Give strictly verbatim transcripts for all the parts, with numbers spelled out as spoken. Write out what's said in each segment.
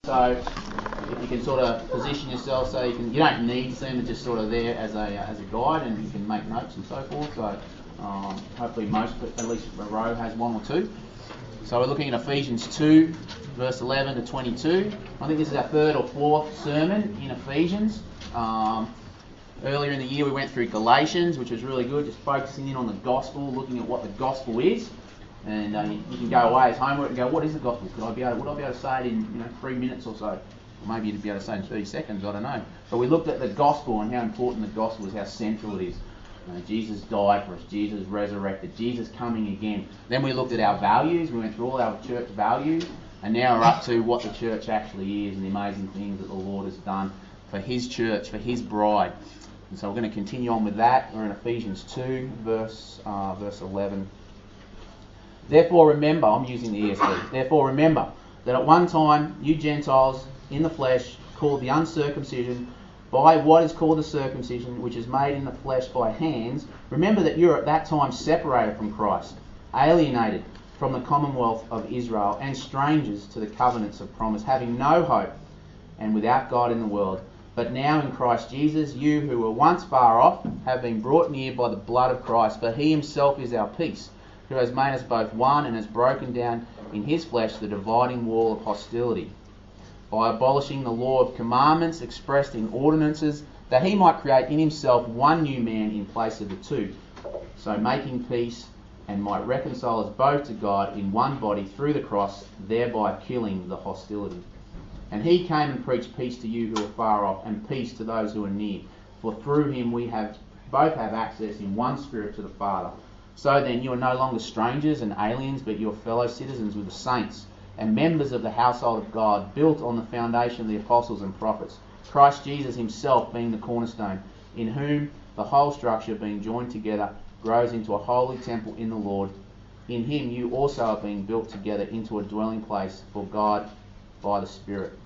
So if you can sort of position yourself so you can, you don't need to see them, they're just sort of there as a as a guide, and you can make notes and so forth. So um, hopefully most, at least a row has one or two. So we're looking at Ephesians two, verse eleven to twenty-two. I think this is our third or fourth sermon in Ephesians. Um, earlier in the year we went through Galatians, which was really good, just focusing in on the gospel, looking at what the gospel is. And uh, you, you can go away as homework and go, what is the gospel? Could I be able, would I be able to say it in you know three minutes or so? Or maybe you'd be able to say it in thirty seconds, I don't know. But we looked at the gospel and how important the gospel is, how central it is. You know, Jesus died for us, Jesus resurrected, Jesus coming again. Then we looked at our values, we went through all our church values, and now we're up to what the church actually is and the amazing things that the Lord has done for His church, for His bride. And so we're going to continue on with that. We're in Ephesians two, verse uh, verse eleven. Therefore remember, I'm using the E S V, therefore remember that at one time you Gentiles in the flesh, called the uncircumcision by what is called the circumcision, which is made in the flesh by hands, remember that you were at that time separated from Christ, alienated from the commonwealth of Israel, and strangers to the covenants of promise, having no hope and without God in the world. But now in Christ Jesus, you who were once far off have been brought near by the blood of Christ, for He Himself is our peace, who has made us both one and has broken down in His flesh the dividing wall of hostility, by abolishing the law of commandments expressed in ordinances, that He might create in Himself one new man in place of the two, so making peace, and might reconcile us both to God in one body through the cross, thereby killing the hostility. And He came and preached peace to you who are far off, and peace to those who are near. For through Him we have both have access in one Spirit to the Father. So then you are no longer strangers and aliens, but you are fellow citizens with the saints, and members of the household of God, built on the foundation of the apostles and prophets, Christ Jesus Himself being the cornerstone, in whom the whole structure, being joined together, grows into a holy temple in the Lord. In Him you also are being built together into a dwelling place for God by the Spirit.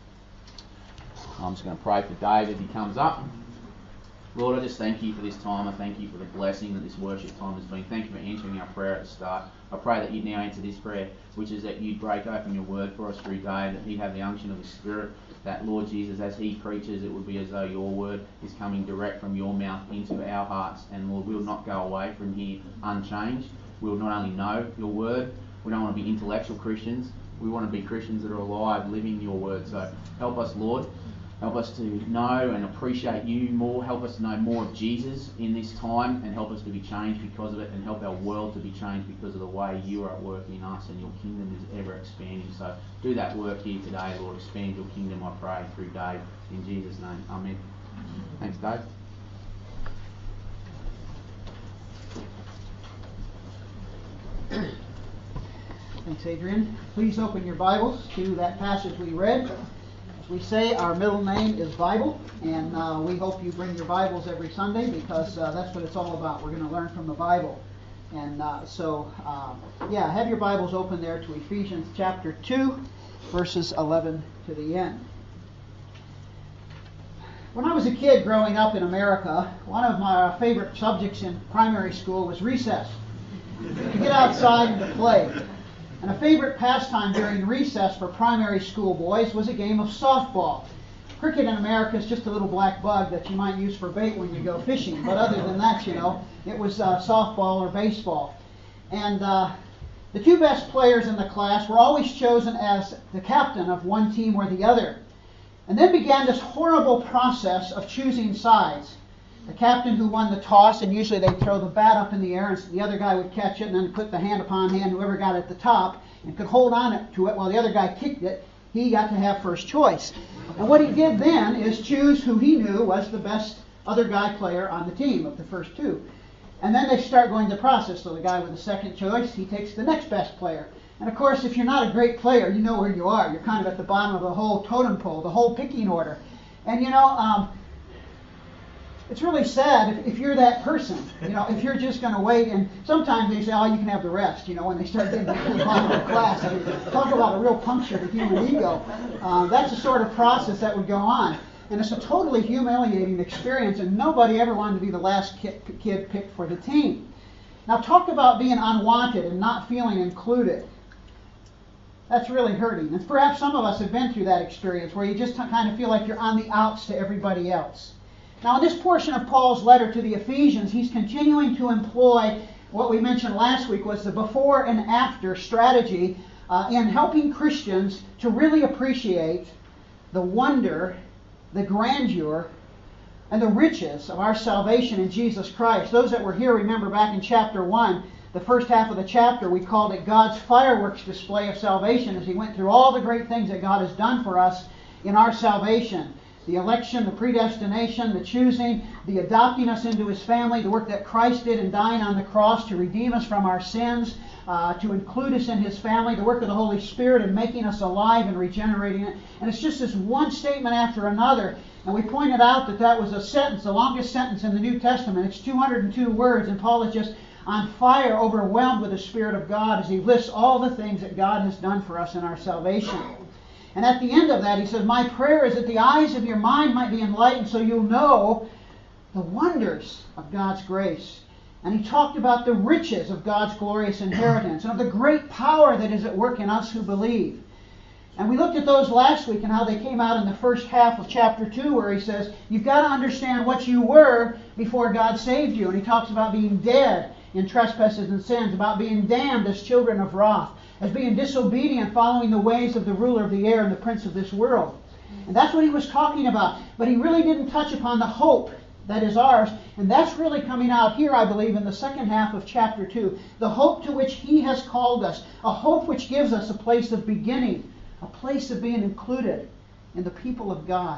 I'm just going to pray for Dave as he comes up. Lord, I just thank You for this time. I thank You for the blessing that this worship time has been. Thank You for answering our prayer at the start. I pray that You'd now answer this prayer, which is that You'd break open Your word for us through Dave, that He'd have the unction of the Spirit, that, Lord Jesus, as he preaches, it would be as though Your word is coming direct from Your mouth into our hearts. And Lord, we'll not go away from here unchanged. We'll not only know Your word, we don't want to be intellectual Christians. We want to be Christians that are alive, living Your word. So help us, Lord. Help us to know and appreciate You more. Help us to know more of Jesus in this time, and help us to be changed because of it, and help our world to be changed because of the way You are at work in us, and Your kingdom is ever expanding. So do that work here today, Lord. Expand Your kingdom, I pray, through Dave. In Jesus' name, amen. Thanks, Dave. Thanks, Adrian. Please open your Bibles to that passage we read. As we say, our middle name is Bible, and uh, we hope you bring your Bibles every Sunday, because uh, that's what it's all about. We're going to learn from the Bible. And uh, so, uh, yeah, have your Bibles open there to Ephesians chapter two, verses eleven to the end. When I was a kid growing up in America, one of my favorite subjects in primary school was recess. To get outside and to play. And a favorite pastime during recess for primary school boys was a game of softball. Cricket in America is just a little black bug that you might use for bait when you go fishing. But other than that, you know, it was uh, softball or baseball. And uh, the two best players in the class were always chosen as the captain of one team or the other. And then began this horrible process of choosing sides. The captain who won the toss, and usually they'd throw the bat up in the air, and the other guy would catch it and then put the hand upon hand. Whoever got at the top and could hold on it to it while the other guy kicked it, he got to have first choice. And what he did then is choose who he knew was the best other guy player on the team of the first two. And then they start going the process. So the guy with the second choice, he takes the next best player. And of course, if you're not a great player, you know where you are. You're kind of at the bottom of the whole totem pole, the whole picking order. And you know, um, it's really sad if, if you're that person, you know, if you're just going to wait, and sometimes they say, oh, you can have the rest, you know, when they start getting to the bottom of the class. I mean, talk about a real puncture to human ego. Uh, that's the sort of process that would go on. And it's a totally humiliating experience, and nobody ever wanted to be the last kid, kid picked for the team. Now talk about being unwanted and not feeling included. That's really hurting. And perhaps some of us have been through that experience where you just kind of feel like you're on the outs to everybody else. Now, in this portion of Paul's letter to the Ephesians, he's continuing to employ what we mentioned last week was the before and after strategy uh, in helping Christians to really appreciate the wonder, the grandeur, and the riches of our salvation in Jesus Christ. Those that were here remember back in chapter one, the first half of the chapter, we called it God's fireworks display of salvation as he went through all the great things that God has done for us in our salvation. The election, the predestination, the choosing, the adopting us into his family, the work that Christ did in dying on the cross to redeem us from our sins, uh, to include us in his family, the work of the Holy Spirit in making us alive and regenerating it. And it's just this one statement after another. And we pointed out that that was a sentence, the longest sentence in the New Testament. It's two hundred two words, and Paul is just on fire, overwhelmed with the Spirit of God as he lists all the things that God has done for us in our salvation. And at the end of that, he says, my prayer is that the eyes of your mind might be enlightened so you'll know the wonders of God's grace. And he talked about the riches of God's glorious inheritance and of the great power that is at work in us who believe. And we looked at those last week and how they came out in the first half of chapter two, where he says, you've got to understand what you were before God saved you. And he talks about being dead in trespasses and sins, about being damned as children of wrath, as being disobedient, following the ways of the ruler of the air and the prince of this world. And that's what he was talking about. But he really didn't touch upon the hope that is ours. And that's really coming out here, I believe, in the second half of chapter two. The hope to which he has called us. A hope which gives us a place of beginning. A place of being included in the people of God.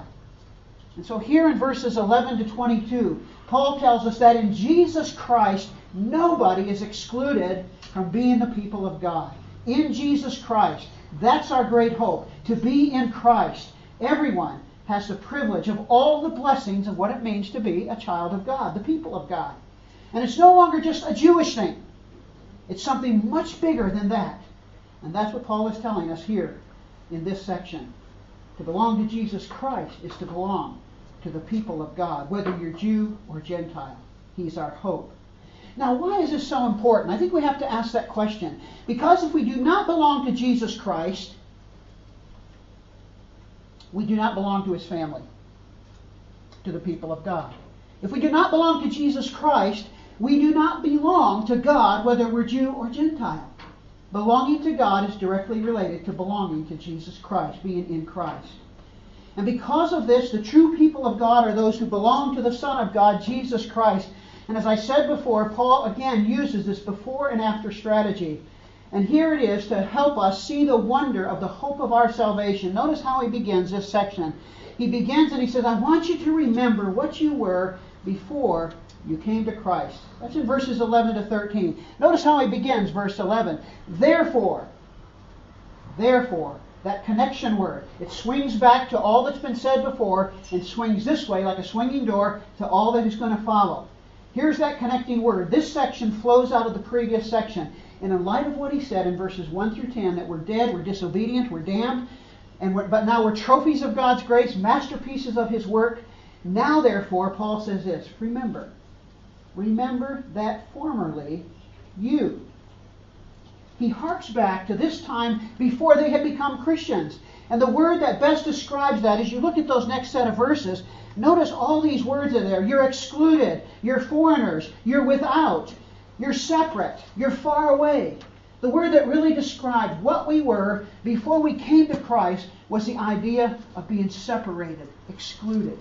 And so here in verses eleven to twenty-two, Paul tells us that in Jesus Christ, nobody is excluded from being the people of God. In Jesus Christ. That's our great hope. To be in Christ. Everyone has the privilege of all the blessings of what it means to be a child of God, the people of God. And it's no longer just a Jewish thing. It's something much bigger than that. And that's what Paul is telling us here in this section. To belong to Jesus Christ is to belong to the people of God, whether you're Jew or Gentile. He's our hope. Now, why is this so important? I think we have to ask that question. Because if we do not belong to Jesus Christ, we do not belong to his family, to the people of God. If we do not belong to Jesus Christ, we do not belong to God, whether we're Jew or Gentile. Belonging to God is directly related to belonging to Jesus Christ, being in Christ. And because of this, the true people of God are those who belong to the Son of God, Jesus Christ. And as I said before, Paul again uses this before and after strategy. And here it is to help us see the wonder of the hope of our salvation. Notice how he begins this section. He begins and he says, I want you to remember what you were before you came to Christ. That's in verses eleven to thirteen. Notice how he begins, verse eleven. Therefore, therefore, that connection word, it swings back to all that's been said before and swings this way like a swinging door to all that is going to follow. Here's that connecting word. This section flows out of the previous section. And in light of what he said in verses one through ten, that we're dead, we're disobedient, we're damned, and we're, but now we're trophies of God's grace, masterpieces of his work. Now, therefore, Paul says this, remember, remember that formerly you. He harks back to this time before they had become Christians. And the word that best describes that, as you look at those next set of verses, notice all these words are there. You're excluded. You're foreigners. You're without. You're separate. You're far away. The word that really described what we were before we came to Christ was the idea of being separated, excluded.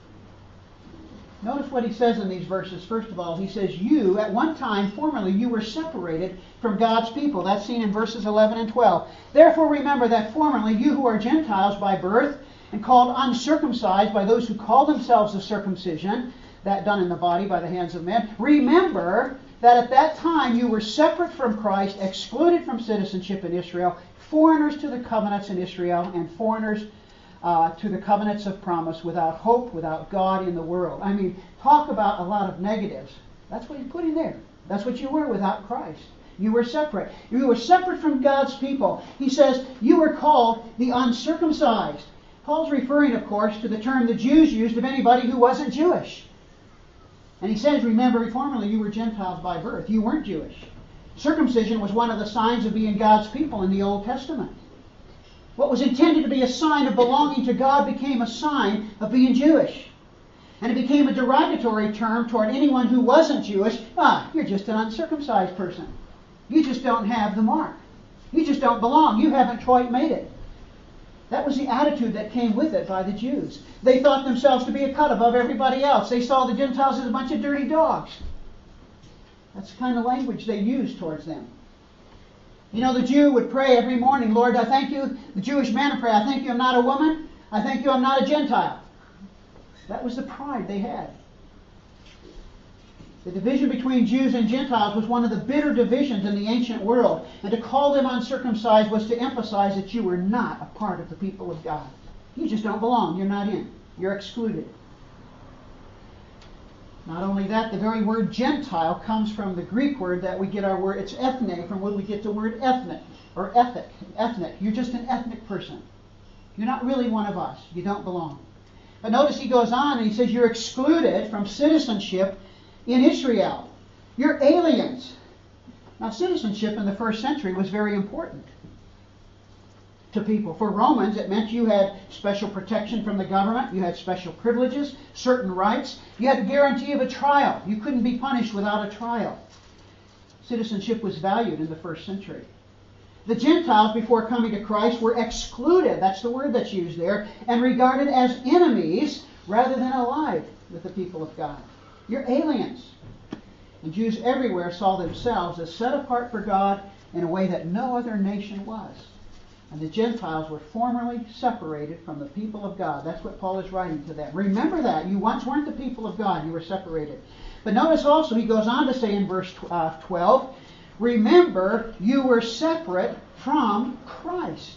Notice what he says in these verses. First of all, he says, you, at one time, formerly, you were separated from God's people. That's seen in verses eleven and twelve. Therefore, remember that formerly, you who are Gentiles by birth and called uncircumcised by those who call themselves the circumcision, that done in the body by the hands of men, remember that at that time you were separate from Christ, excluded from citizenship in Israel, foreigners to the covenants in Israel, and foreigners uh, to the covenants of promise, without hope, without God in the world. I mean, talk about a lot of negatives. That's what he's putting there. That's what you were without Christ. You were separate. You were separate from God's people. He says you were called the uncircumcised. Paul's referring, of course, to the term the Jews used of anybody who wasn't Jewish. And he says, remember, formerly you were Gentiles by birth. You weren't Jewish. Circumcision was one of the signs of being God's people in the Old Testament. What was intended to be a sign of belonging to God became a sign of being Jewish. And it became a derogatory term toward anyone who wasn't Jewish. Ah, you're just an uncircumcised person. You just don't have the mark. You just don't belong. You haven't quite made it. That was the attitude that came with it by the Jews. They thought themselves to be a cut above everybody else. They saw the Gentiles as a bunch of dirty dogs. That's the kind of language they used towards them. You know, the Jew would pray every morning, Lord, I thank you. The Jewish man would pray, I thank you I'm not a woman. I thank you I'm not a Gentile. That was the pride they had. The division between Jews and Gentiles was one of the bitter divisions in the ancient world. And to call them uncircumcised was to emphasize that you were not a part of the people of God. You just don't belong. You're not in. You're excluded. Not only that, the very word Gentile comes from the Greek word that we get our word, it's ethne, from where we get the word ethnic, or ethic, ethnic. You're just an ethnic person. You're not really one of us. You don't belong. But notice he goes on and he says you're excluded from citizenship in Israel. You're aliens. Now, citizenship in the first century was very important to people. For Romans, it meant you had special protection from the government, you had special privileges, certain rights, you had the guarantee of a trial. You couldn't be punished without a trial. Citizenship was valued in the first century. The Gentiles, before coming to Christ, were excluded, that's the word that's used there, and regarded as enemies rather than allied with the people of God. You're aliens. And Jews everywhere saw themselves as set apart for God in a way that no other nation was. And the Gentiles were formerly separated from the people of God. That's what Paul is writing to them. Remember that. You once weren't the people of God. You were separated. But notice also, he goes on to say in verse twelve, remember, you were separate from Christ.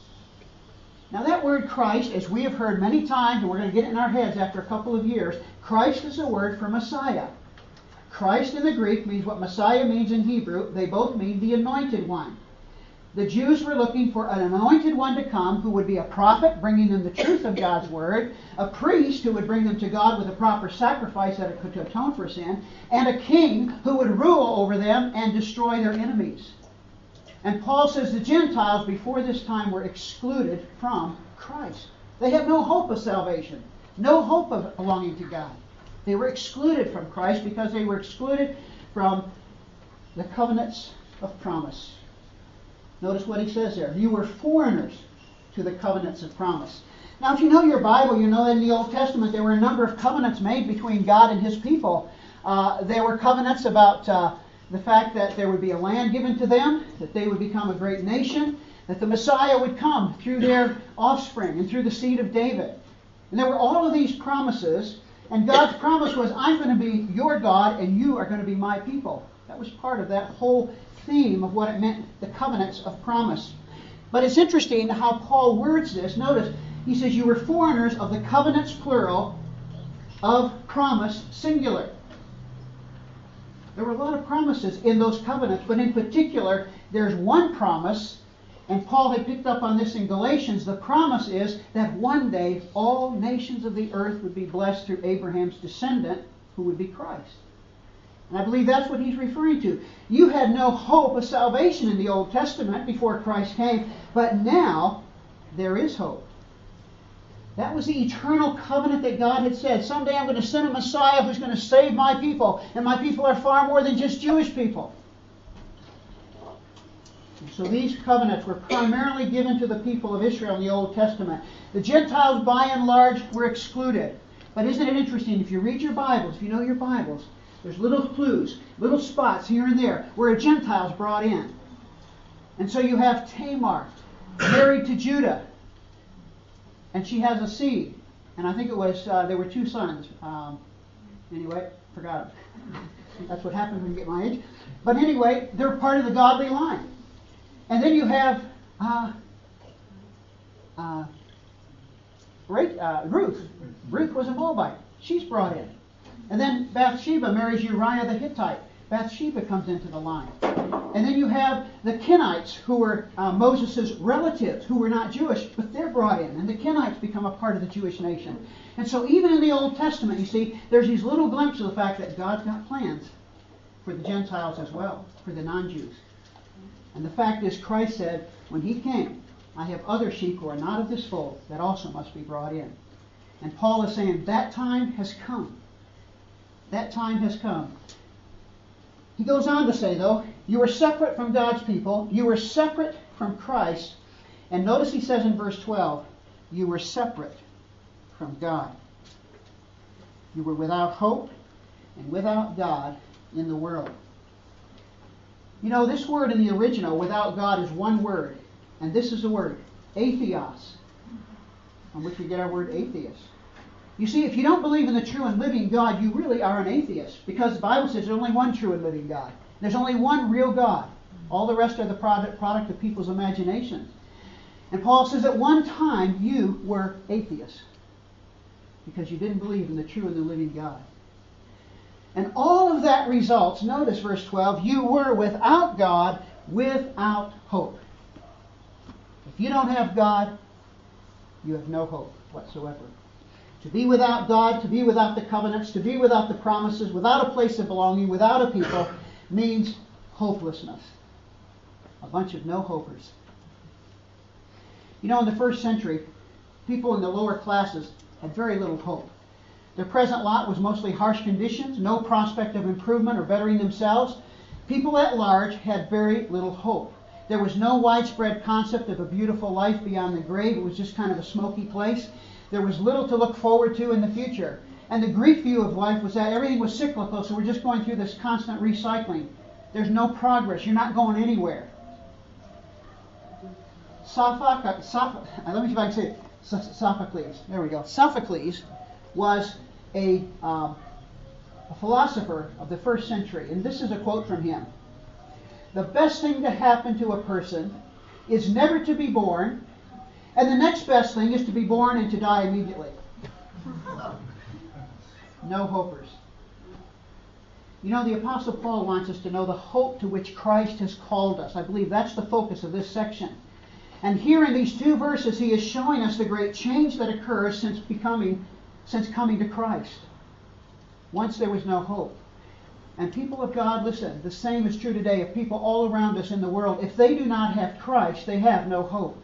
Now that word Christ, as we have heard many times, and we're going to get it in our heads after a couple of years, Christ is a word for Messiah. Christ in the Greek means what Messiah means in Hebrew. They both mean the anointed one. The Jews were looking for an anointed one to come who would be a prophet, bringing them the truth of God's word, a priest who would bring them to God with a proper sacrifice that could atone for sin, and a king who would rule over them and destroy their enemies. And Paul says the Gentiles before this time were excluded from Christ. They had no hope of salvation, no hope of belonging to God. They were excluded from Christ because they were excluded from the covenants of promise. Notice what he says there. You were foreigners to the covenants of promise. Now, if you know your Bible, you know that in the Old Testament there were a number of covenants made between God and his people. Uh, there were covenants about uh, the fact that there would be a land given to them, that they would become a great nation, that the Messiah would come through their offspring and through the seed of David. And there were all of these promises, and God's promise was, I'm going to be your God and you are going to be my people. That was part of that whole theme of what it meant, the covenants of promise. But it's interesting how Paul words this. Notice, he says, you were foreigners of the covenants, plural, of promise, singular. There were a lot of promises in those covenants, but in particular, there's one promise, and Paul had picked up on this in Galatians. The promise is that one day all nations of the earth would be blessed through Abraham's descendant, who would be Christ. And I believe that's what he's referring to. You had no hope of salvation in the Old Testament before Christ came, but now there is hope. That was the eternal covenant that God had said. Someday I'm going to send a Messiah who's going to save my people, and my people are far more than just Jewish people. And so these covenants were primarily given to the people of Israel in the Old Testament. The Gentiles, by and large, were excluded. But isn't it interesting, if you read your Bibles, if you know your Bibles, there's little clues, little spots here and there where a Gentile's brought in. And so you have Tamar, married to Judah, and she has a seed. And I think it was, uh, there were two sons. Um, anyway, forgot it. That's what happens when you get my age. But anyway, they're part of the godly line. And then you have uh, uh, uh, Ruth. Ruth was a Moabite. She's brought in. And then Bathsheba marries Uriah the Hittite. Bathsheba comes into the line. And then you have the Kenites, who were uh, Moses' relatives, who were not Jewish, but they're brought in. And the Kenites become a part of the Jewish nation. And so even in the Old Testament, you see, there's these little glimpses of the fact that God's got plans for the Gentiles as well, for the non-Jews. And the fact is, Christ said, when he came, I have other sheep who are not of this fold that also must be brought in. And Paul is saying that time has come. That time has come. He goes on to say, though, you are separate from God's people. You were separate from Christ. And notice he says in verse twelve, you were separate from God. You were without hope and without God in the world. You know, this word in the original, without God, is one word. And this is the word, atheos, from which we get our word atheist. You see, if you don't believe in the true and living God, you really are an atheist. Because the Bible says there's only one true and living God. There's only one real God. All the rest are the product, product of people's imaginations. And Paul says at one time you were atheists. Because you didn't believe in the true and the living God. And all of that results, notice verse twelve, you were without God, without hope. If you don't have God, you have no hope whatsoever. To be without God, to be without the covenants, to be without the promises, without a place of belonging, without a people, means hopelessness. A bunch of no-hopers. You know, in the first century, people in the lower classes had very little hope. Their present lot was mostly harsh conditions, no prospect of improvement or bettering themselves. People at large had very little hope. There was no widespread concept of a beautiful life beyond the grave. It was just kind of a smoky place. There was little to look forward to in the future. And the Greek view of life was that everything was cyclical, so we're just going through this constant recycling. There's no progress. You're not going anywhere. Sophocles, Soph- let me see if I can say it. Sophocles. There we go. Sophocles was a, um, a philosopher of the first century. And this is a quote from him. The best thing to happen to a person is never to be born, and the next best thing is to be born and to die immediately. No hopers. You know, the Apostle Paul wants us to know the hope to which Christ has called us. I believe that's the focus of this section. And here in these two verses, he is showing us the great change that occurs since becoming, since coming to Christ. Once there was no hope. And people of God, listen, the same is true today of people all around us in the world. If they do not have Christ, they have no hope.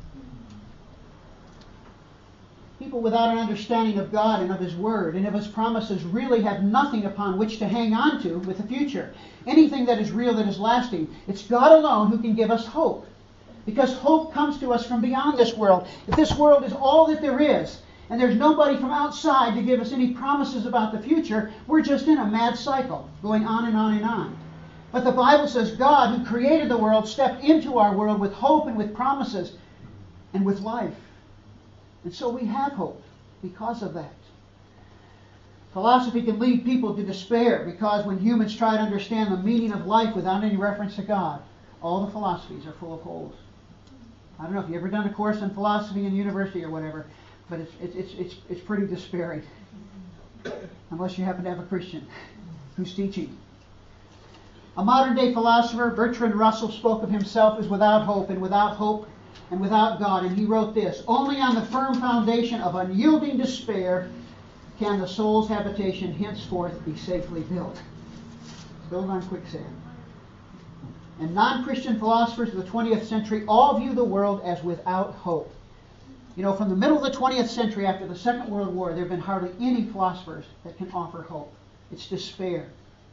People without an understanding of God and of His Word and of His promises really have nothing upon which to hang on to with the future. Anything that is real, that is lasting. It's God alone who can give us hope. Because hope comes to us from beyond this world. If this world is all that there is, and there's nobody from outside to give us any promises about the future, we're just in a mad cycle, going on and on and on. But the Bible says God, who created the world, stepped into our world with hope and with promises and with life. And so we have hope because of that. Philosophy can lead people to despair because when humans try to understand the meaning of life without any reference to God, all the philosophies are full of holes. I don't know if you've ever done a course in philosophy in university or whatever, but it's, it's, it's, it's pretty despairing. Unless you happen to have a Christian who's teaching. A modern day philosopher, Bertrand Russell, spoke of himself as without hope and without hope and without God. And he wrote this: only on the firm foundation of unyielding despair can the soul's habitation henceforth be safely built. Built on quicksand. And non-Christian philosophers of the twentieth century all view the world as without hope. You know, from the middle of the twentieth century after the Second World War, there have been hardly any philosophers that can offer hope. It's despair.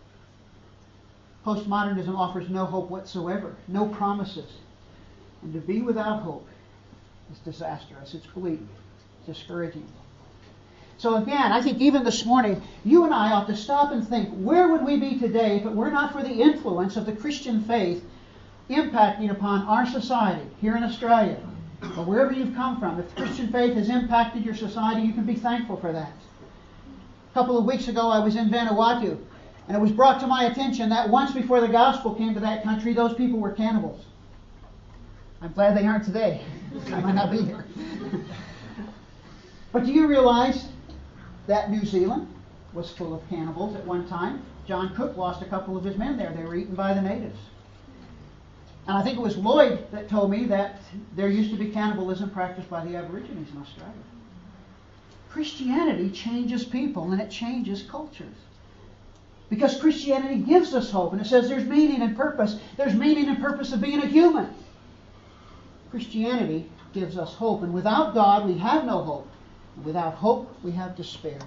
Postmodernism offers no hope whatsoever, no promises. And to be without hope is disastrous. It's bleak. It's discouraging. So again, I think even this morning, you and I ought to stop and think, where would we be today if it were not for the influence of the Christian faith impacting upon our society here in Australia, or wherever you've come from? If Christian faith has impacted your society, you can be thankful for that. A couple of weeks ago, I was in Vanuatu, and it was brought to my attention that once before the gospel came to that country, those people were cannibals. I'm glad they aren't today. I might not be here. But do you realize that New Zealand was full of cannibals at one time? John Cook lost a couple of his men there. They were eaten by the natives. And I think it was Lloyd that told me that there used to be cannibalism practiced by the Aborigines in Australia. Christianity changes people and it changes cultures. Because Christianity gives us hope, and it says there's meaning and purpose. There's meaning and purpose of being a human. Christianity gives us hope, and without God we have no hope. And without hope we have despair.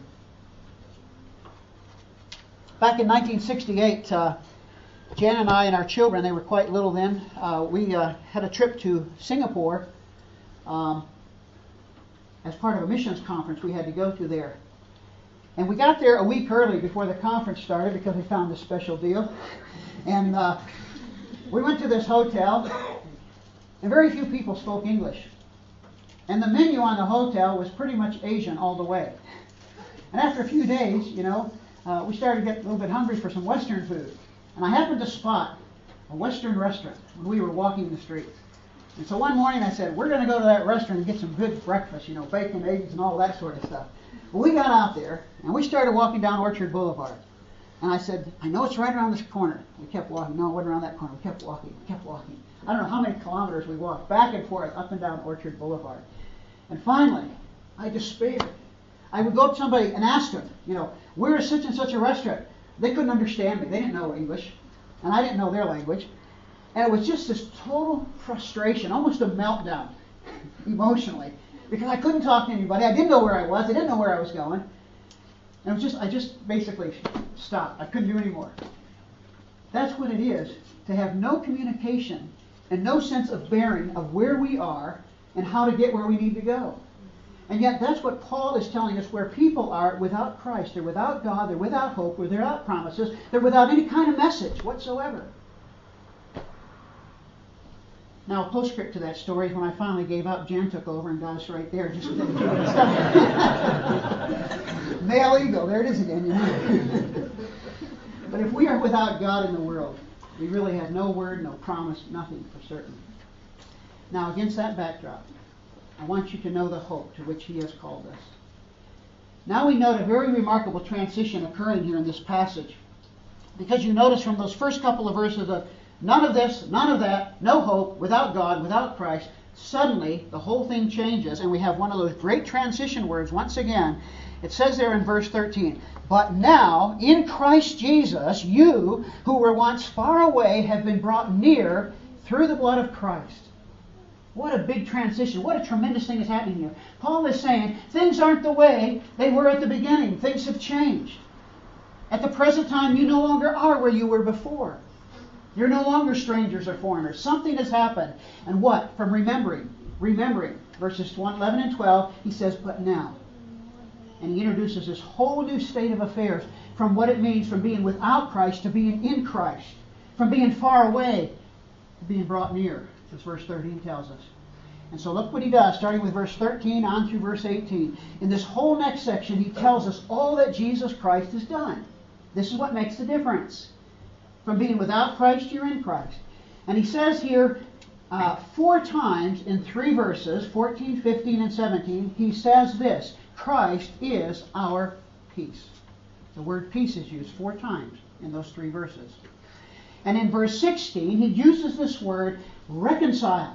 Back in nineteen sixty-eight, uh, Jan and I and our children, they were quite little then, uh, we uh, had a trip to Singapore um, as part of a missions conference we had to go to there. And we got there a week early before the conference started because we found this special deal. And uh, we went to this hotel, and very few people spoke English. And the menu on the hotel was pretty much Asian all the way. And after a few days, you know, uh, we started to get a little bit hungry for some Western food. And I happened to spot a Western restaurant when we were walking the streets. And so one morning I said, we're going to go to that restaurant and get some good breakfast, you know, bacon, eggs, and all that sort of stuff. Well, we got out there, and we started walking down Orchard Boulevard. And I said, I know it's right around this corner. We kept walking. No, it wasn't around that corner. We kept walking. We kept walking. I don't know how many kilometers we walked, back and forth, up and down Orchard Boulevard. And finally, I despaired. I would go up to somebody and ask them, you know, where is such and such a restaurant? They couldn't understand me. They didn't know English, and I didn't know their language. And it was just this total frustration, almost a meltdown, emotionally, because I couldn't talk to anybody. I didn't know where I was. I didn't know where I was going. And it was just, I just basically stopped. I couldn't do any more. That's what it is to have no communication and no sense of bearing of where we are and how to get where we need to go. And yet that's what Paul is telling us, where people are without Christ. They're without God. They're without hope. They're without promises. They're without any kind of message whatsoever. Now, a postscript to that story is when I finally gave up, Jan took over and got us right there. Just didn't do that stuff. Male ego, there it is again. You know? But if we are without God in the world, we really have no word, no promise, nothing for certain. Now, against that backdrop, I want you to know the hope to which He has called us. Now we note a very remarkable transition occurring here in this passage. Because you notice from those first couple of verses of none of this, none of that, no hope, without God, without Christ, suddenly the whole thing changes, and we have one of those great transition words once again. It says there in verse thirteen, but now, in Christ Jesus, you who were once far away have been brought near through the blood of Christ. What a big transition. What a tremendous thing is happening here. Paul is saying things aren't the way they were at the beginning. Things have changed. At the present time, you no longer are where you were before. You're no longer strangers or foreigners. Something has happened. And what? From remembering. Remembering. Verses eleven and twelve, he says, but now. And he introduces this whole new state of affairs from what it means from being without Christ to being in Christ. From being far away to being brought near, as verse thirteen tells us. And so look what he does, starting with verse thirteen on through verse eighteen. In this whole next section, he tells us all that Jesus Christ has done. This is what makes the difference. From being without Christ, you're in Christ. And he says here uh, four times in three verses, fourteen, fifteen, and seventeen, he says this, Christ is our peace. The word peace is used four times in those three verses. And in verse sixteen, he uses this word reconcile.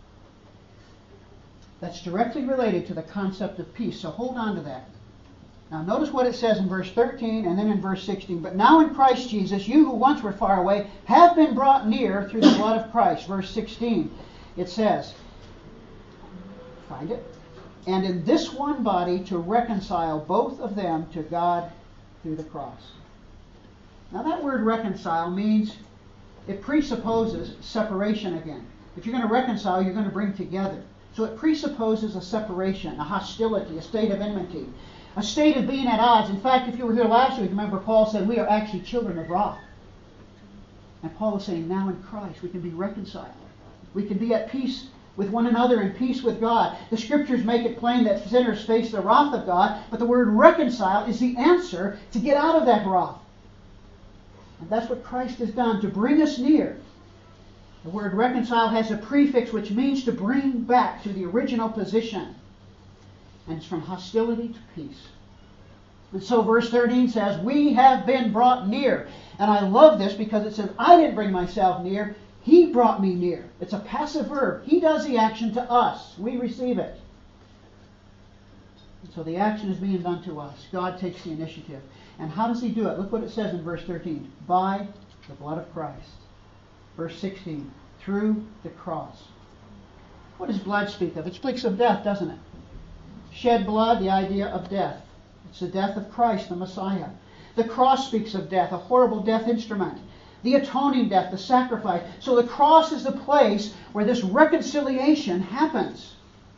That's directly related to the concept of peace. So hold on to that. Now notice what it says in verse thirteen and then in verse sixteen. But now in Christ Jesus, you who once were far away have been brought near through the blood of Christ. Verse sixteen, it says, find it, and in this one body to reconcile both of them to God through the cross. Now that word reconcile means it presupposes separation again. If you're going to reconcile, you're going to bring together. So it presupposes a separation, a hostility, a state of enmity, a state of being at odds. In fact, if you were here last week, remember Paul said we are actually children of wrath. And Paul is saying now in Christ we can be reconciled. We can be at peace with one another and peace with God. The Scriptures make it plain that sinners face the wrath of God, but the word reconcile is the answer to get out of that wrath. And that's what Christ has done, to bring us near. The word reconcile has a prefix which means to bring back to the original position. And it's from hostility to peace. And so verse thirteen says, we have been brought near. And I love this because it says, I didn't bring myself near. He brought me near. It's a passive verb. He does the action to us. We receive it. And so the action is being done to us. God takes the initiative. And how does he do it? Look what it says in verse thirteen. By the blood of Christ. Verse sixteen. Through the cross. What does blood speak of? It speaks of death, doesn't it? Shed blood, the idea of death. It's the death of Christ, the Messiah. The cross speaks of death, a horrible death instrument. The atoning death, the sacrifice. So the cross is the place where this reconciliation happens.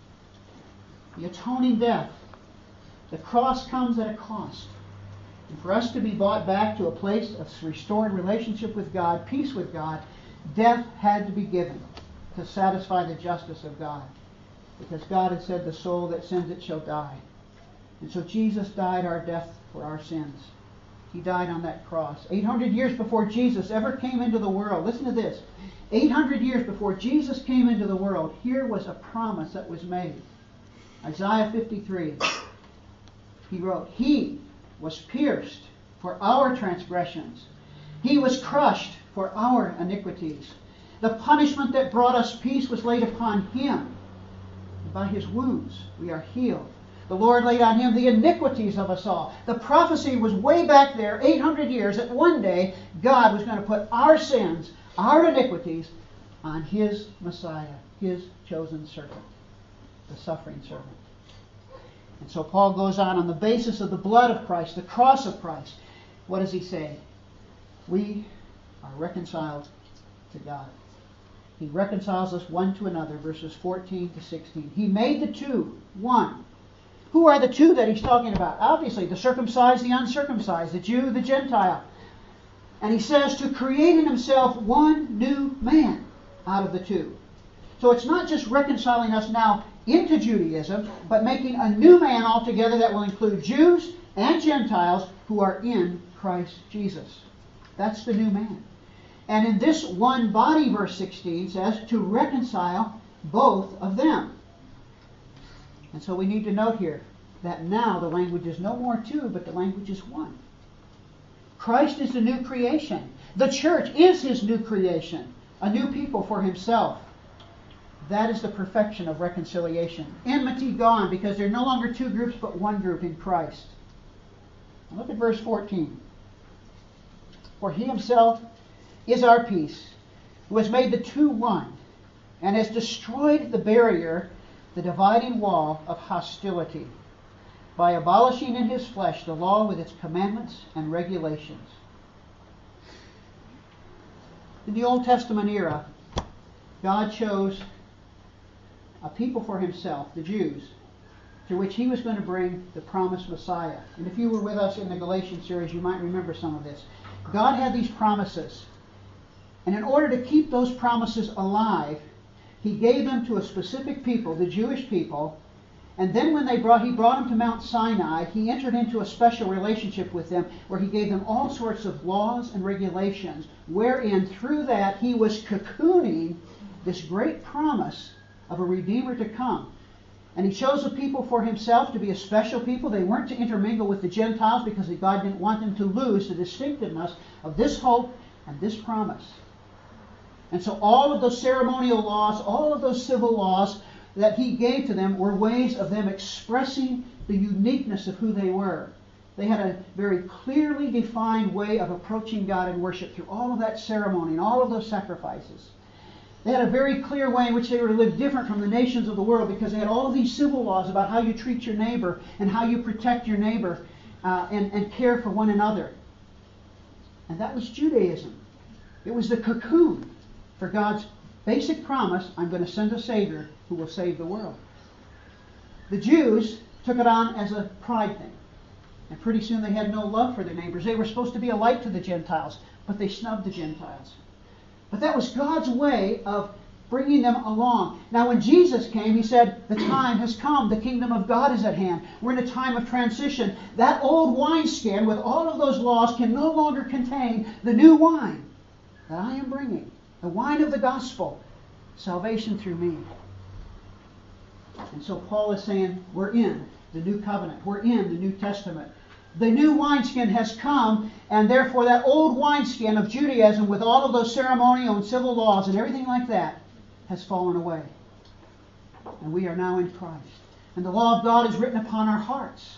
The atoning death. The cross comes at a cost. And for us to be brought back to a place of restored relationship with God, peace with God, death had to be given to satisfy the justice of God. Because God had said, the soul that sins it shall die. And so Jesus died our death for our sins. He died on that cross. eight hundred years before Jesus ever came into the world. Listen to this. eight hundred years before Jesus came into the world, here was a promise that was made. Isaiah fifty-three. He wrote, He was pierced for our transgressions. He was crushed for our iniquities. The punishment that brought us peace was laid upon Him. And by His wounds we are healed. The Lord laid on Him the iniquities of us all. The prophecy was way back there, eight hundred years, that one day God was going to put our sins, our iniquities, on His Messiah, His chosen servant, the suffering servant. And so Paul goes on, on the basis of the blood of Christ, the cross of Christ, what does he say? We are reconciled to God. He reconciles us one to another, verses fourteen to sixteen. He made the two one. Who are the two that he's talking about? Obviously, the circumcised, the uncircumcised, the Jew, the Gentile. And he says to create in himself one new man out of the two. So it's not just reconciling us now into Judaism, but making a new man altogether that will include Jews and Gentiles who are in Christ Jesus. That's the new man. And in this one body, verse sixteen says, to reconcile both of them. And so we need to note here that now the language is no more two, but the language is one. Christ is the new creation. The church is His new creation, a new people for Himself. That is the perfection of reconciliation. Enmity gone, because there are no longer two groups but one group in Christ. Now look at verse fourteen. For He Himself is our peace, who has made the two one, and has destroyed the barrier, the dividing wall of hostility, by abolishing in His flesh the law with its commandments and regulations. In the Old Testament era, God chose a people for Himself, the Jews, through which He was going to bring the promised Messiah. And if you were with us in the Galatians series, you might remember some of this. God had these promises. And in order to keep those promises alive, He gave them to a specific people, the Jewish people. And then when they brought, He brought them to Mount Sinai, He entered into a special relationship with them where He gave them all sorts of laws and regulations, wherein through that He was cocooning this great promise of a Redeemer to come. And He chose a people for Himself to be a special people. They weren't to intermingle with the Gentiles because God didn't want them to lose the distinctiveness of this hope and this promise. And so all of those ceremonial laws, all of those civil laws that He gave to them were ways of them expressing the uniqueness of who they were. They had a very clearly defined way of approaching God in worship through all of that ceremony and all of those sacrifices. They had a very clear way in which they were to live different from the nations of the world because they had all of these civil laws about how you treat your neighbor and how you protect your neighbor uh, and, and care for one another. And that was Judaism. It was the cocoon for God's basic promise, I'm going to send a Savior who will save the world. The Jews took it on as a pride thing. And pretty soon they had no love for their neighbors. They were supposed to be a light to the Gentiles, but they snubbed the Gentiles. But that was God's way of bringing them along. Now when Jesus came, He said, the time has come. The kingdom of God is at hand. We're in a time of transition. That old wineskin with all of those laws can no longer contain the new wine that I am bringing. The wine of the gospel. Salvation through me. And so Paul is saying, we're in the new covenant. We're in the New Testament. The new wineskin has come, and therefore that old wineskin of Judaism with all of those ceremonial and civil laws and everything like that has fallen away. And we are now in Christ. And the law of God is written upon our hearts.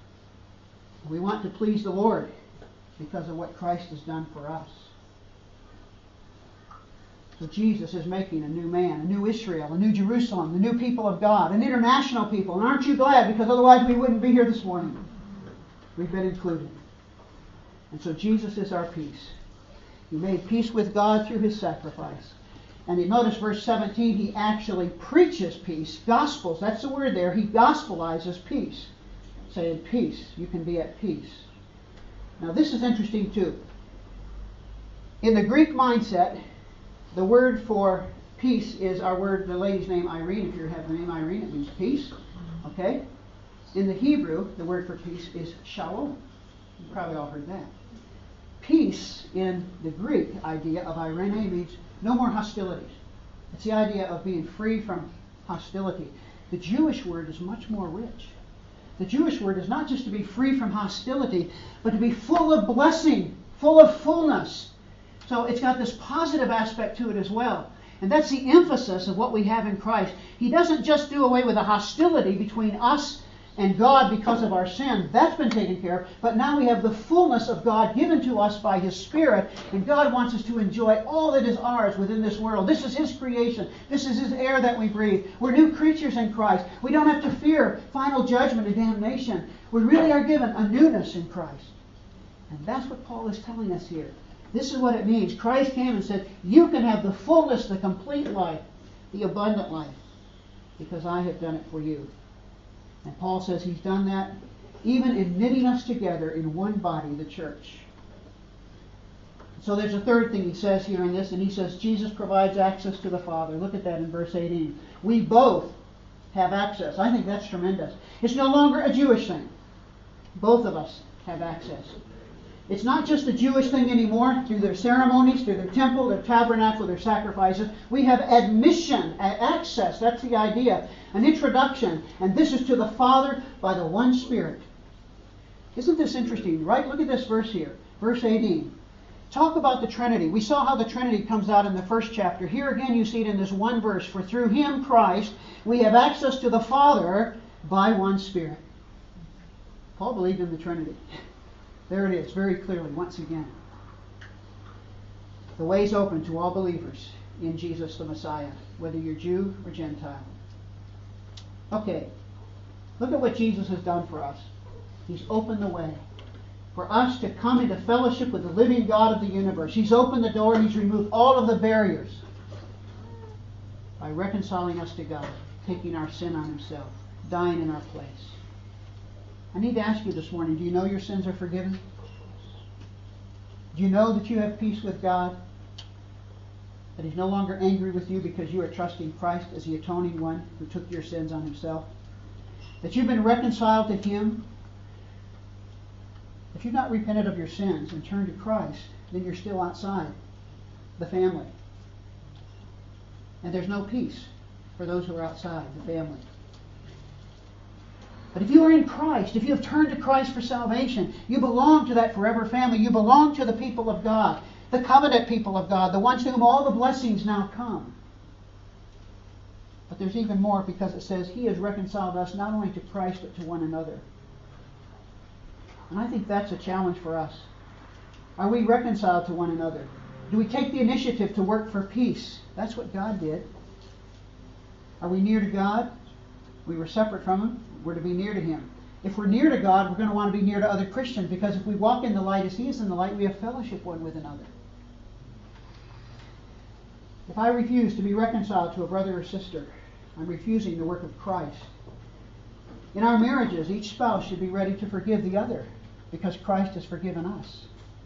We want to please the Lord because of what Christ has done for us. So Jesus is making a new man, a new Israel, a new Jerusalem, the new people of God, an international people. And aren't you glad? Because otherwise we wouldn't be here this morning. We've been included. And so Jesus is our peace. He made peace with God through his sacrifice. And you notice verse seventeen, he actually preaches peace. Gospels, that's the word there. He gospelizes peace. Saying peace, you can be at peace. Now this is interesting too. In the Greek mindset, the word for peace is our word, the lady's name Irene. If you have the name Irene, it means peace. Okay? In the Hebrew, the word for peace is shalom. You've probably all heard that. Peace in the Greek idea of Irene means no more hostilities. It's the idea of being free from hostility. The Jewish word is much more rich. The Jewish word is not just to be free from hostility, but to be full of blessing, full of fullness. So it's got this positive aspect to it as well. And that's the emphasis of what we have in Christ. He doesn't just do away with the hostility between us and God because of our sin. That's been taken care of. But now we have the fullness of God given to us by his Spirit. And God wants us to enjoy all that is ours within this world. This is his creation. This is his air that we breathe. We're new creatures in Christ. We don't have to fear final judgment and damnation. We really are given a newness in Christ. And that's what Paul is telling us here. This is what it means. Christ came and said, you can have the fullness, the complete life, the abundant life, because I have done it for you. And Paul says he's done that even in knitting us together in one body, the church. So there's a third thing he says here in this, and he says Jesus provides access to the Father. Look at that in verse eighteen. We both have access. I think that's tremendous. It's no longer a Jewish thing. Both of us have access. It's not just a Jewish thing anymore, through their ceremonies, through their temple, their tabernacle, their sacrifices. We have admission, access. That's the idea. An introduction. And this is to the Father by the one Spirit. Isn't this interesting, right? Look at this verse here. Verse eighteen. Talk about the Trinity. We saw how the Trinity comes out in the first chapter. Here again you see it in this one verse. For through him, Christ, we have access to the Father by one Spirit. Paul believed in the Trinity. There it is, very clearly, once again. The way is open to all believers in Jesus the Messiah, whether you're Jew or Gentile. Okay, look at what Jesus has done for us. He's opened the way for us to come into fellowship with the living God of the universe. He's opened the door and he's removed all of the barriers by reconciling us to God, taking our sin on himself, dying in our place. I need to ask you this morning, do you know your sins are forgiven? Do you know that you have peace with God? That he's no longer angry with you because you are trusting Christ as the atoning one who took your sins on himself? That you've been reconciled to him? If you've not repented of your sins and turned to Christ, then you're still outside the family. And there's no peace for those who are outside the family. But if you are in Christ, if you have turned to Christ for salvation, you belong to that forever family. You belong to the people of God, the covenant people of God, the ones to whom all the blessings now come. But there's even more, because it says he has reconciled us not only to Christ but to one another. And I think that's a challenge for us. Are we reconciled to one another? Do we take the initiative to work for peace? That's what God did. Are we near to God? We were separate from him. We're to be near to him. If we're near to God, we're going to want to be near to other Christians, because if we walk in the light as he is in the light, we have fellowship one with another. If I refuse to be reconciled to a brother or sister, I'm refusing the work of Christ. In our marriages, each spouse should be ready to forgive the other, because Christ has forgiven us.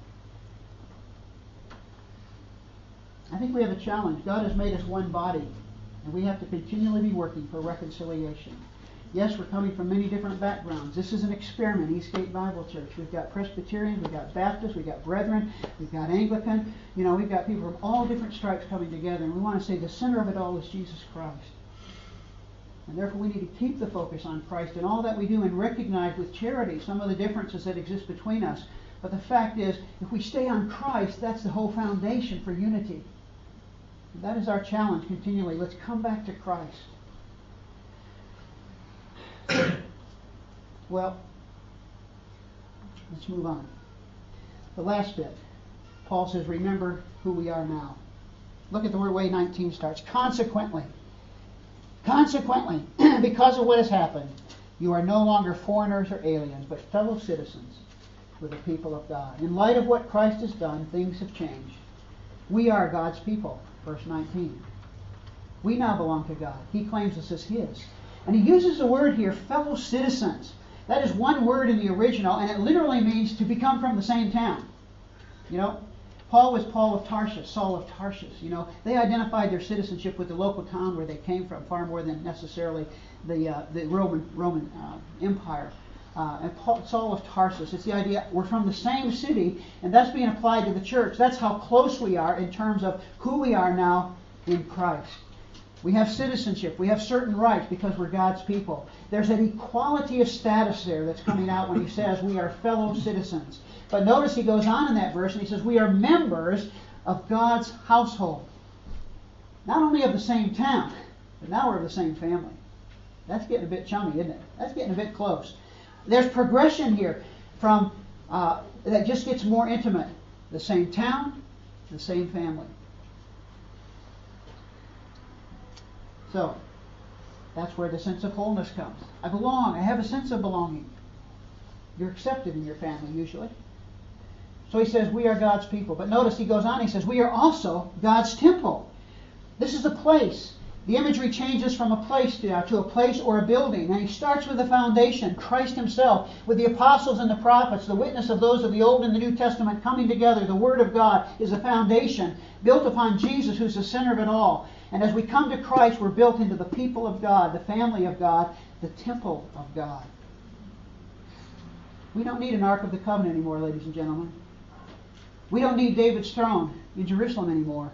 I think we have a challenge. God has made us one body, and we have to continually be working for reconciliation. Yes, we're coming from many different backgrounds. This is an experiment, Eastgate Bible Church. We've got Presbyterians, we've got Baptists, we've got Brethren, we've got Anglican. You know, we've got people from all different stripes coming together, and we want to say the center of it all is Jesus Christ. And therefore we need to keep the focus on Christ in all that we do, and recognize with charity some of the differences that exist between us. But the fact is, if we stay on Christ, that's the whole foundation for unity. And that is our challenge continually. Let's come back to Christ. Well, let's move on. The last bit. Paul says, remember who we are now. Look at the way nineteen starts. Consequently, consequently, because of what has happened, you are no longer foreigners or aliens, but fellow citizens with the people of God. In light of what Christ has done, things have changed. We are God's people. Verse nineteen. We now belong to God. He claims us as His. And he uses the word here, fellow citizens. That is one word in the original, and it literally means to become from the same town. You know, Paul was Paul of Tarsus, Saul of Tarsus. You know, they identified their citizenship with the local town where they came from, far more than necessarily the uh, the Roman Roman uh, Empire. Uh, and Paul, Saul of Tarsus, it's the idea we're from the same city, and that's being applied to the church. That's how close we are in terms of who we are now in Christ. We have citizenship. We have certain rights because we're God's people. There's an equality of status there that's coming out when he says we are fellow citizens. But notice he goes on in that verse and he says we are members of God's household. Not only of the same town, but now we're of the same family. That's getting a bit chummy, isn't it? That's getting a bit close. There's progression here from uh, that just gets more intimate. The same town, the same family. So, that's where the sense of wholeness comes. I belong. I have a sense of belonging. You're accepted in your family, usually. So he says, we are God's people. But notice he goes on, he says, we are also God's temple. This is a place. The imagery changes from a place to, uh, to a place or a building. And he starts with the foundation, Christ himself, with the apostles and the prophets, the witness of those of the Old and the New Testament coming together. The Word of God is a foundation built upon Jesus, who's the center of it all. And as we come to Christ, we're built into the people of God, the family of God, the temple of God. We don't need an Ark of the Covenant anymore, ladies and gentlemen. We don't need David's throne in Jerusalem anymore.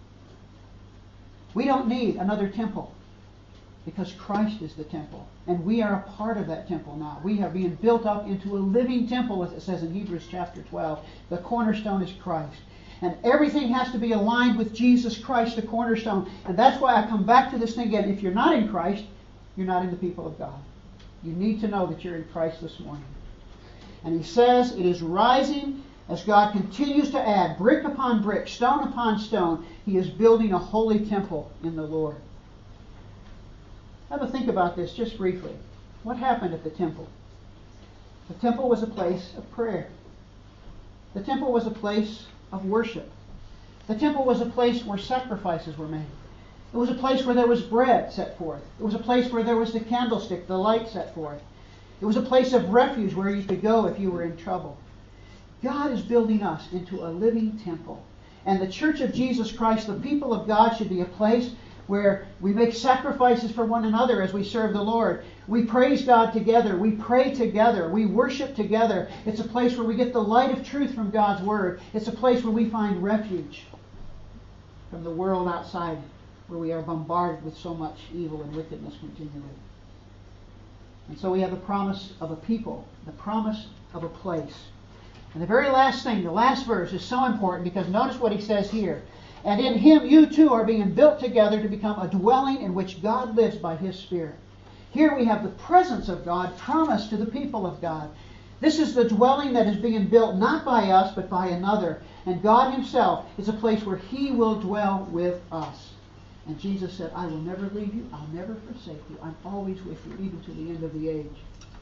We don't need another temple because Christ is the temple. And we are a part of that temple now. We are being built up into a living temple, as it says in Hebrews chapter twelve. The cornerstone is Christ. And everything has to be aligned with Jesus Christ, the cornerstone. And that's why I come back to this thing again. If you're not in Christ, you're not in the people of God. You need to know that you're in Christ this morning. And he says it is rising as God continues to add brick upon brick, stone upon stone. He is building a holy temple in the Lord. Have a think about this just briefly. What happened at the temple? The temple was a place of prayer. The temple was a place of worship. The temple was a place where sacrifices were made. It was a place where there was bread set forth. It was a place where there was the candlestick, the light set forth. It was a place of refuge where you could go if you were in trouble. God is building us into a living temple. And the Church of Jesus Christ, the people of God, should be a place where we make sacrifices for one another as we serve the Lord. We praise God together. We pray together. We worship together. It's a place where we get the light of truth from God's Word. It's a place where we find refuge from the world outside, where we are bombarded with so much evil and wickedness continually. And so we have the promise of a people, the promise of a place. And the very last thing, the last verse, is so important because notice what he says here. And in him you too are being built together to become a dwelling in which God lives by his Spirit. Here we have the presence of God promised to the people of God. This is the dwelling that is being built not by us but by another. And God himself is a place where he will dwell with us. And Jesus said, I will never leave you. I'll never forsake you. I'm always with you, even to the end of the age.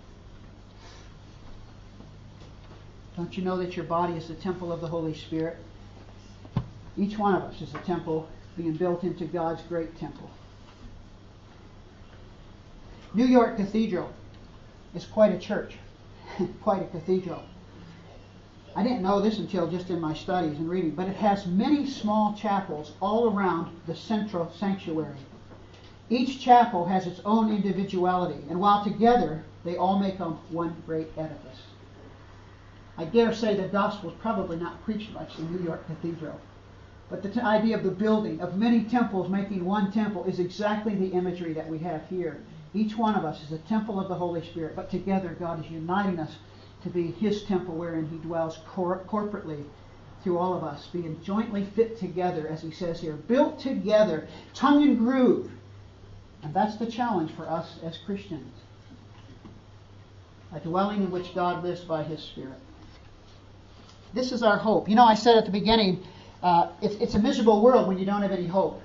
Don't you know that your body is the temple of the Holy Spirit? Each one of us is a temple being built into God's great temple. New York Cathedral is quite a church, quite a cathedral. I didn't know this until just in my studies and reading, but it has many small chapels all around the central sanctuary. Each chapel has its own individuality, and while together, they all make up one great edifice. I dare say the gospel is probably not preached much in New York Cathedral. But the t- idea of the building, of many temples making one temple, is exactly the imagery that we have here. Each one of us is a temple of the Holy Spirit, but together God is uniting us to be his temple wherein he dwells cor- corporately through all of us, being jointly fit together, as he says here, built together, tongue and groove. And that's the challenge for us as Christians. A dwelling in which God lives by his Spirit. This is our hope. You know, I said at the beginning, Uh, it's, it's a miserable world when you don't have any hope.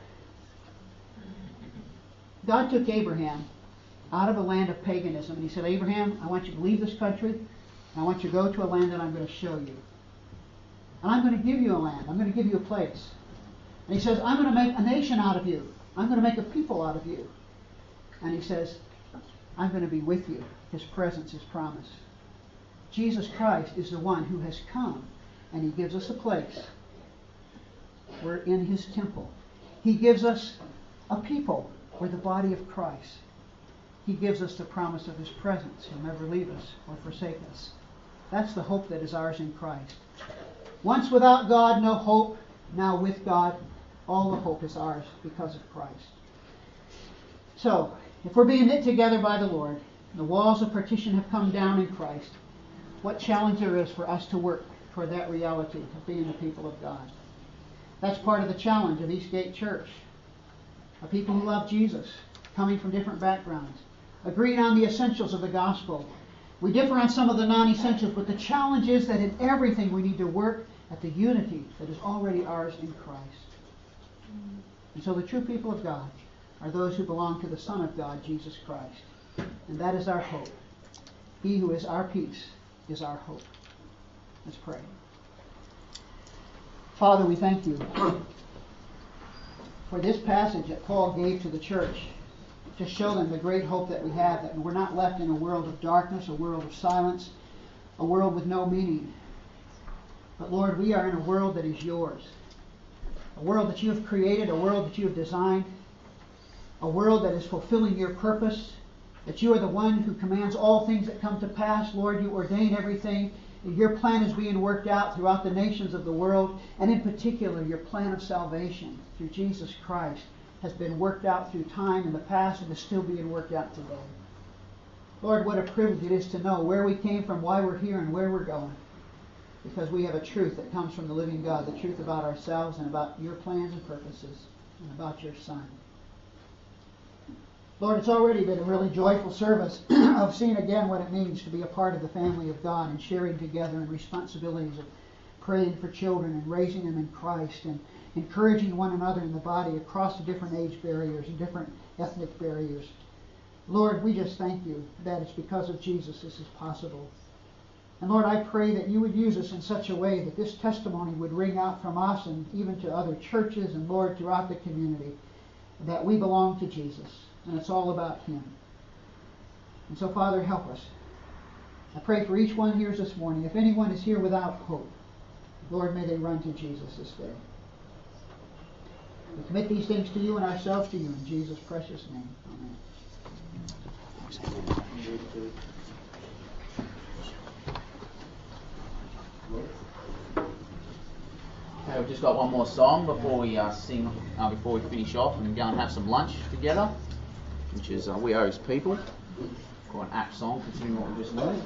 God took Abraham out of a land of paganism, and he said, Abraham, I want you to leave this country, and I want you to go to a land that I'm going to show you. And I'm going to give you a land. I'm going to give you a place. And he says, I'm going to make a nation out of you. I'm going to make a people out of you. And he says, I'm going to be with you. His presence, His promise. Jesus Christ is the one who has come, and He gives us a place. We're in His temple. He gives us a people. We're the body of Christ. He gives us the promise of His presence. He'll never leave us or forsake us. That's the hope that is ours in Christ. Once without God, no hope. Now with God, all the hope is ours because of Christ. So, if we're being knit together by the Lord, the walls of partition have come down in Christ, what challenge there is for us to work toward that reality of being the people of God. That's part of the challenge of Eastgate Church. A people who love Jesus, coming from different backgrounds, agreeing on the essentials of the gospel. We differ on some of the non-essentials, but the challenge is that in everything we need to work at the unity that is already ours in Christ. And so the true people of God are those who belong to the Son of God, Jesus Christ. And that is our hope. He who is our peace is our hope. Let's pray. Father, we thank you for this passage that Paul gave to the church to show them the great hope that we have, that we're not left in a world of darkness, a world of silence, a world with no meaning. But Lord, we are in a world that is yours. A world that you have created, a world that you have designed, a world that is fulfilling your purpose, that you are the one who commands all things that come to pass. Lord, you ordain everything. Your plan is being worked out throughout the nations of the world, and in particular, your plan of salvation through Jesus Christ has been worked out through time in the past and is still being worked out today. Lord, what a privilege it is to know where we came from, why we're here, and where we're going. Because we have a truth that comes from the living God, the truth about ourselves and about your plans and purposes and about your Son. Lord, it's already been a really joyful service of seeing again what it means to be a part of the family of God and sharing together in responsibilities of praying for children and raising them in Christ and encouraging one another in the body across the different age barriers and different ethnic barriers. Lord, we just thank you that it's because of Jesus this is possible. And Lord, I pray that you would use us in such a way that this testimony would ring out from us and even to other churches and, Lord, throughout the community, that we belong to Jesus and it's all about Him. And so, Father, help us. I pray for each one here this morning. If anyone is here without hope, Lord, may they run to Jesus this day. We commit these things to you and ourselves to you in Jesus' precious name. Amen. Okay, we've just got one more song before we uh, sing, uh, before we finish off and go and have some lunch together, which is uh, We Are His People. Quite an apt song, considering what we just learned.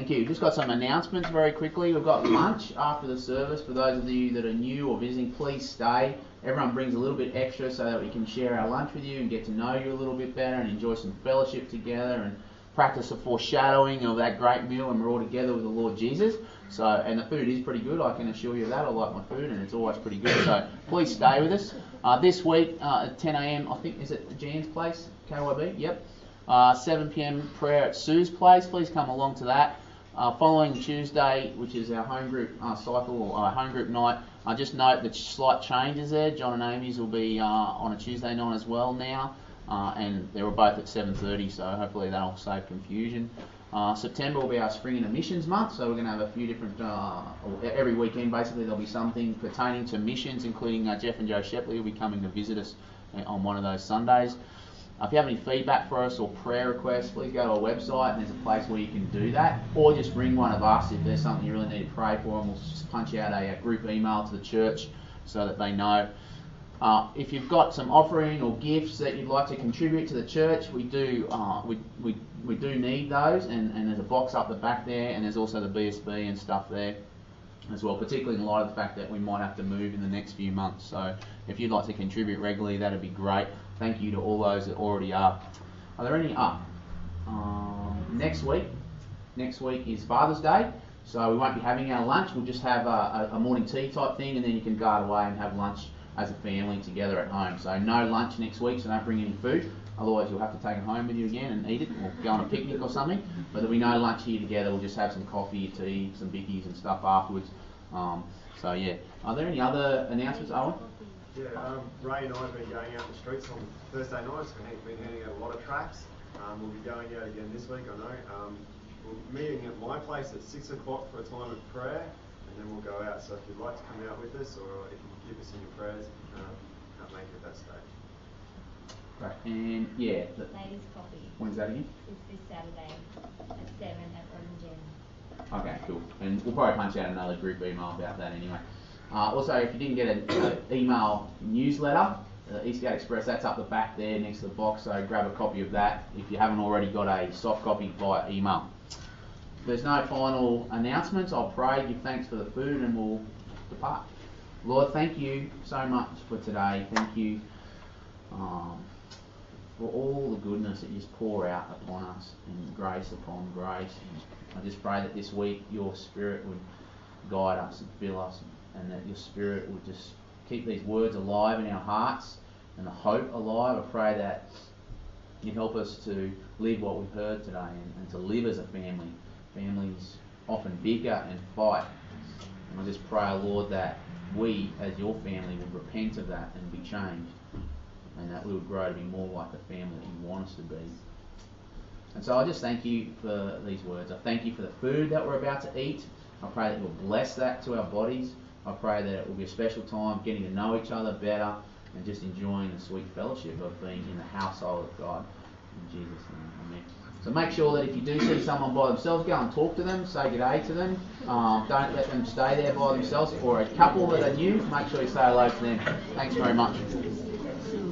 thank you. Just got some announcements very quickly. We've got lunch after the service. For those of you that are new or visiting, please stay. Everyone brings a little bit extra so that we can share our lunch with you and get to know you a little bit better and enjoy some fellowship together and practice a foreshadowing of that great meal, and we're all together with the Lord Jesus. So, and the food is pretty good, I can assure you of that. I like my food and it's always pretty good. So please stay with us. Uh, this week uh, at ten a.m, I think, is it Jan's place? K Y B? Yep. Uh, seven p.m. prayer at Sue's place. Please come along to that. Uh, following Tuesday, which is our home group uh, cycle or our home group night, I uh, just note that slight changes there. John and Amy's will be uh, on a Tuesday night as well now, uh, and they were both at seven thirty, so hopefully that'll save confusion. Uh, September will be our spring and missions month, so we're going to have a few different, uh, every weekend basically there'll be something pertaining to missions, including uh, Jeff and Joe Shepley will be coming to visit us on one of those Sundays. Uh, if you have any feedback for us or prayer requests, please go to our website and there's a place where you can do that, or just ring one of us if there's something you really need to pray for, and we'll just punch out a, a group email to the church so that they know. Uh, if you've got some offering or gifts that you'd like to contribute to the church, we do uh, we, we, we do need those, and, and there's a box up the back there, and there's also the B S B and stuff there as well, particularly in light of the fact that we might have to move in the next few months. So if you'd like to contribute regularly, that'd be great. Thank you to all those that already are. Are there any up? Uh, um, next week, next week is Father's Day, so we won't be having our lunch. We'll just have a, a morning tea type thing, and then you can go away and have lunch as a family together at home. So no lunch next week, so don't bring any food. Otherwise you'll have to take it home with you again and eat it, or go on a picnic or something. But there'll be no lunch here together. We'll just have some coffee, tea, some bickies and stuff afterwards. Um, so yeah. Are there any other announcements, Owen? Yeah, um, Ray and I have been going out in the streets on Thursday nights. We've been handing out a lot of tracts. Um, we'll be going out again this week, I know. Um, we're meeting at my place at six o'clock for a time of prayer, and then we'll go out. So if you'd like to come out with us, or if you can keep us in your prayers, um, can't make it at that stage. Right, and yeah. The, Ladies' coffee. When's that again? It's this Saturday at seven at Rod and Jen. Okay, cool. And we'll probably punch out another group email about that anyway. Uh, also, if you didn't get an email newsletter, uh, Eastgate Express, that's up the back there next to the box, so grab a copy of that if you haven't already got a soft copy via email. If there's no final announcements, I'll pray, give thanks for the food, and we'll depart. Lord, thank you so much for today. Thank you um, for all the goodness that you just pour out upon us, and grace upon grace. And I just pray that this week your Spirit would guide us and fill us, and that your Spirit would just keep these words alive in our hearts and the hope alive. I pray that you help us to live what we've heard today, and, and to live as a family. Families often bicker and fight. And I just pray, Lord, that we as your family would repent of that and be changed, and that we would grow to be more like the family that you want us to be. And so I just thank you for these words. I thank you for the food that we're about to eat. I pray that you'll bless that to our bodies. I pray that it will be a special time getting to know each other better and just enjoying the sweet fellowship of being in the household of God. In Jesus' name, amen. So make sure that if you do see someone by themselves, go and talk to them, say good day to them. Um, don't let them stay there by themselves. Or a couple that are new, make sure you say hello to them. Thanks very much.